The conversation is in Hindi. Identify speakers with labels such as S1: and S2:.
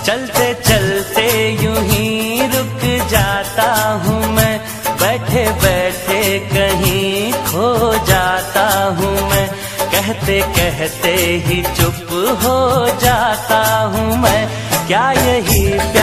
S1: चलते चलते यूं ही रुक जाता हूँ मैं, बैठे बैठे कहीं खो जाता हूँ मैं, कहते कहते ही चुप हो जाता हूँ मैं। क्या यही